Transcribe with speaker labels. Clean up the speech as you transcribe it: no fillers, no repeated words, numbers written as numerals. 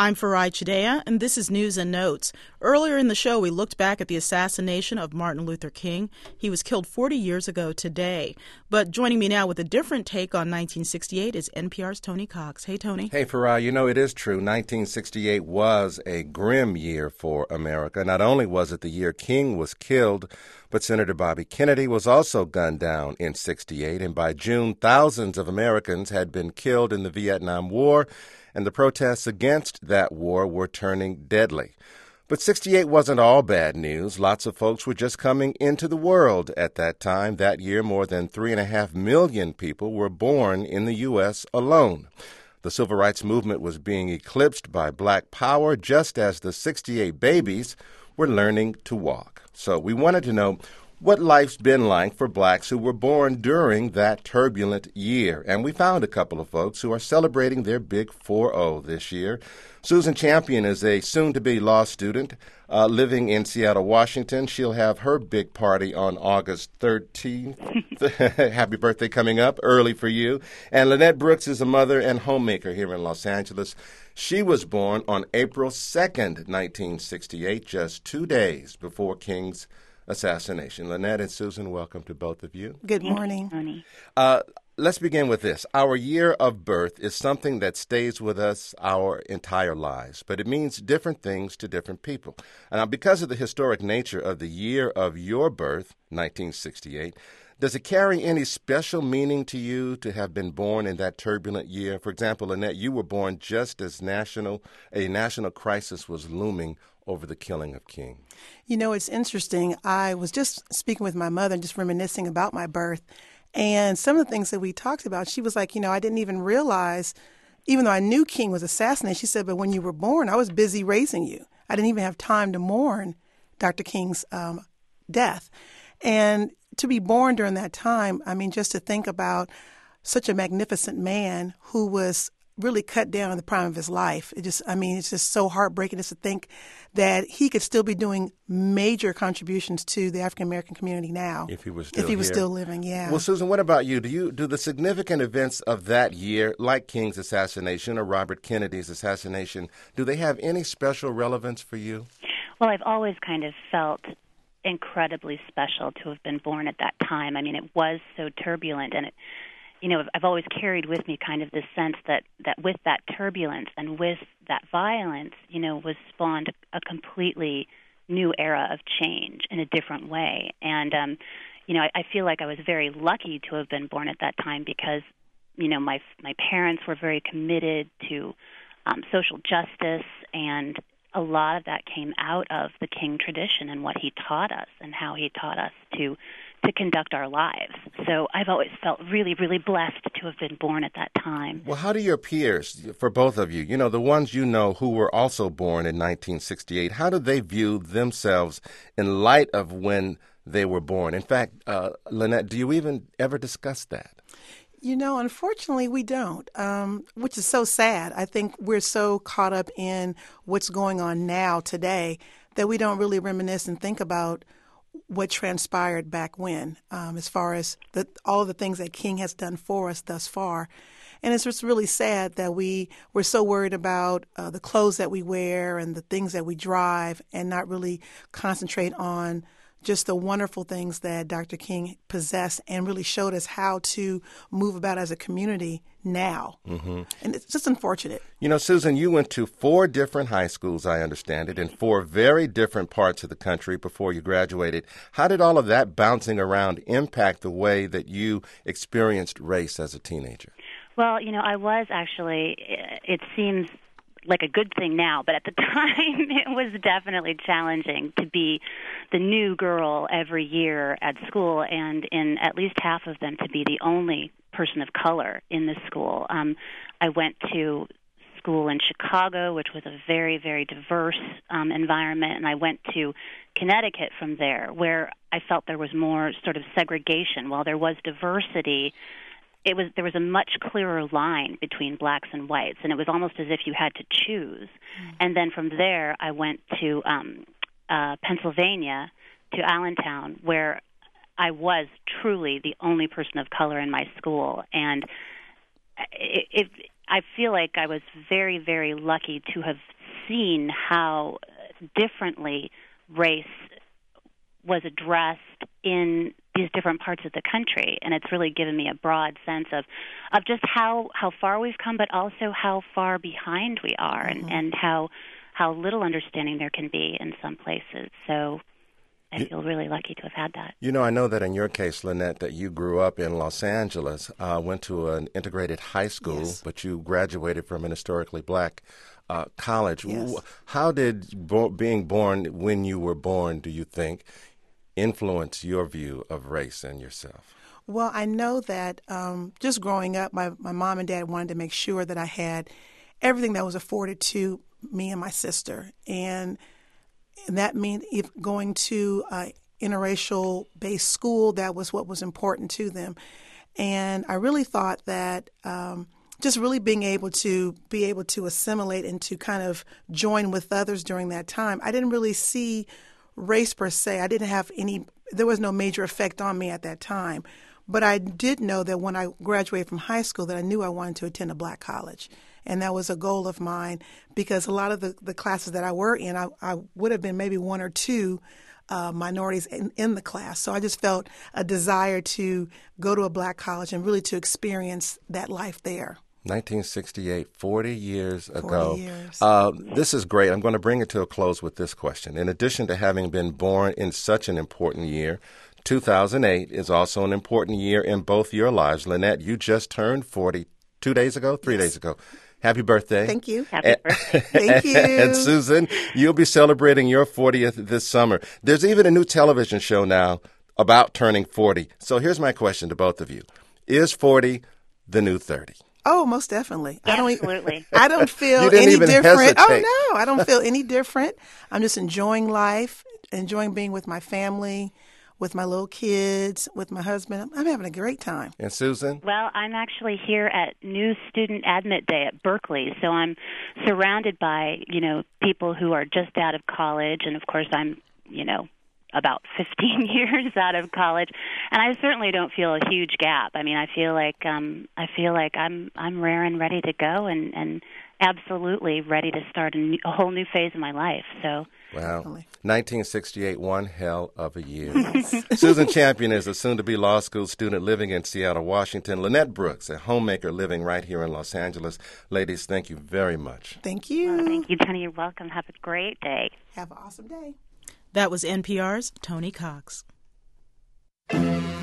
Speaker 1: I'm Farai Chidea, and this is News and Notes. Earlier in the show, we looked back at the assassination of Martin Luther King. He was killed 40 years ago today. But joining me now with a different take on 1968 is NPR's Tony Cox. Hey, Tony.
Speaker 2: Hey, Farai, you know, it is true. 1968 was a grim year for America. Not only was it the year King was killed, but Senator Bobby Kennedy was also gunned down in 68. And by June, thousands of Americans had been killed in the Vietnam War, and the protests against that war were turning deadly. But 68 wasn't all bad news. Lots of folks were just coming into the world at that time. That year, more than 3.5 million people were born in the U.S. alone. The civil rights movement was being eclipsed by Black Power just as the 68 babies were learning to walk. So we wanted to know what life's been like for blacks who were born during that turbulent year. And we found a couple of folks who are celebrating their big 4-0 this year. Susan Champion is a soon-to-be law student living in Seattle, Washington. She'll have her big party on August 13th. Happy birthday coming up early for you. And Lynette Brooks is a mother and homemaker here in Los Angeles. She was born on April 2nd, 1968, just 2 days before King's assassination. Lynette and Susan, welcome to both of you.
Speaker 3: Good morning.
Speaker 2: Let's begin with this. Our year of birth is something that stays with us our entire lives, but it means different things to different people. Now, because of the historic nature of the year of your birth, 1968, does it carry any special meaning to you to have been born in that turbulent year? For example, Lynette, you were born just as a national crisis was looming over the killing of King.
Speaker 3: You know, it's interesting. I was just speaking with my mother and just reminiscing about my birth. And some of the things that we talked about, she was like, I didn't even realize, even though I knew King was assassinated, she said, but when you were born, I was busy raising you. I didn't even have time to mourn Dr. King's death. And to be born during that time, just to think about such a magnificent man who was really cut down in the prime of his life. It's just so heartbreaking just to think that he could still be doing major contributions to the African American community now.
Speaker 2: If he was
Speaker 3: still living, yeah.
Speaker 2: Well, Susan, what about you? Do the significant events of that year, like King's assassination or Robert Kennedy's assassination, do they have any special relevance for you?
Speaker 4: Well, I've always kind of felt incredibly special to have been born at that time. It was so turbulent, and I've always carried with me kind of this sense that with that turbulence and with that violence, was spawned a completely new era of change in a different way. And, I feel like I was very lucky to have been born at that time because, my parents were very committed to social justice, and a lot of that came out of the King tradition and what he taught us and how he taught us to conduct our lives. So I've always felt really, really blessed to have been born at that time.
Speaker 2: Well, how do your peers, for both of you, the ones who were also born in 1968, how do they view themselves in light of when they were born? In fact, Lynette, do you even ever discuss that?
Speaker 3: Unfortunately, we don't, which is so sad. I think we're so caught up in what's going on now today that we don't really reminisce and think about what transpired back when, as far as all the things that King has done for us thus far. And it's just really sad that we're so worried about the clothes that we wear and the things that we drive and not really concentrate on just the wonderful things that Dr. King possessed and really showed us how to move about as a community now. Mm-hmm. And it's just unfortunate.
Speaker 2: Susan, you went to 4 different high schools, I understand it, in 4 very different parts of the country before you graduated. How did all of that bouncing around impact the way that you experienced race as a teenager?
Speaker 4: Well, I was actually, it seems like a good thing now, but at the time it was definitely challenging to be the new girl every year at school, and in at least half of them to be the only person of color in the school. I went to school in Chicago, which was a very, very diverse environment, and I went to Connecticut from there, where I felt there was more sort of segregation. While there was diversity, there was a much clearer line between blacks and whites, and it was almost as if you had to choose. And then from there, I went to Pennsylvania, to Allentown, where I was truly the only person of color in my school. And I feel like I was very, very lucky to have seen how differently race was addressed in these different parts of the country, and it's really given me a broad sense of just how far we've come, but also how far behind we are, and how little understanding there can be in some places. So I feel really lucky to have had that.
Speaker 2: You know, I know that in your case, Lynette, that you grew up in Los Angeles, went to an integrated high school,
Speaker 3: Yes.
Speaker 2: but you graduated from an historically black college.
Speaker 3: Yes.
Speaker 2: How did being born when you were born, do you think, influence your view of race and yourself?
Speaker 3: Well, I know that just growing up, my mom and dad wanted to make sure that I had everything that was afforded to me and my sister. And that meant if going to interracial-based school, that was what was important to them. And I really thought that just really being able to assimilate and to kind of join with others during that time, I didn't really see race per se. I didn't have there was no major effect on me at that time. But I did know that when I graduated from high school that I knew I wanted to attend a black college. And that was a goal of mine because a lot of the classes that I were in, I would have been maybe one or two minorities in the class. So I just felt a desire to go to a black college and really to experience that life there.
Speaker 2: 1968, 40 years ago.
Speaker 3: 40 years.
Speaker 2: This is great. I'm going to bring it to a close with this question. In addition to having been born in such an important year, 2008 is also an important year in both your lives. Lynette, you just turned 40 3 days ago. Happy birthday.
Speaker 3: Thank you.
Speaker 4: Happy birthday.
Speaker 3: Thank you.
Speaker 2: And Susan, you'll be celebrating your 40th this summer. There's even a new television show now about turning 40. So here's my question to both of you. Is 40 the new 30?
Speaker 3: Oh, most definitely.
Speaker 4: Absolutely.
Speaker 3: I don't feel
Speaker 2: You didn't
Speaker 3: any
Speaker 2: even
Speaker 3: different.
Speaker 2: hesitate.
Speaker 3: Oh, no, I don't feel any different. I'm just enjoying life, enjoying being with my family, with my little kids, with my husband. I'm having a great time.
Speaker 2: And Susan?
Speaker 4: Well, I'm actually here at New Student Admit Day at Berkeley, so I'm surrounded by, people who are just out of college, and of course I'm, about 15 years out of college, and I certainly don't feel a huge gap. I mean, I feel like I'm raring, ready to go, and absolutely ready to start a whole new phase of my life. So.
Speaker 2: Wow.
Speaker 3: Definitely.
Speaker 2: 1968, one hell of a year. Susan Champion is a soon-to-be law school student living in Seattle, Washington. Lynette Brooks, a homemaker living right here in Los Angeles. Ladies, thank you very much.
Speaker 3: Thank you.
Speaker 4: Well, thank you, Tony. You're welcome. Have a great day.
Speaker 3: Have an awesome day.
Speaker 1: That was NPR's Tony Cox.